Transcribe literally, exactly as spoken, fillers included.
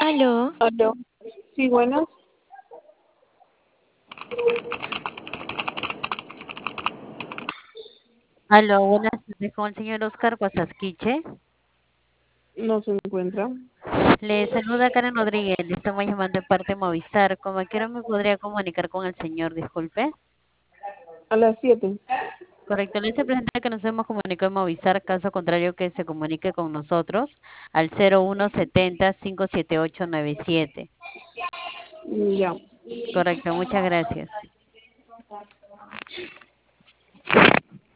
Aló, Aló. Sí, buenas. Aló, buenas tardes con el señor Oscar Guasasquiche. No se encuentra. Le saluda Karen Rodríguez, le estamos llamando de parte de Movistar. Como quiera me podría comunicar con el señor, disculpe. A las siete. Correcto, le hice presente que nos hemos comunicado en Movistar, caso contrario que se comunique con nosotros al cero uno setenta, cinco siete ocho, nueve siete. Ya. Correcto, muchas gracias.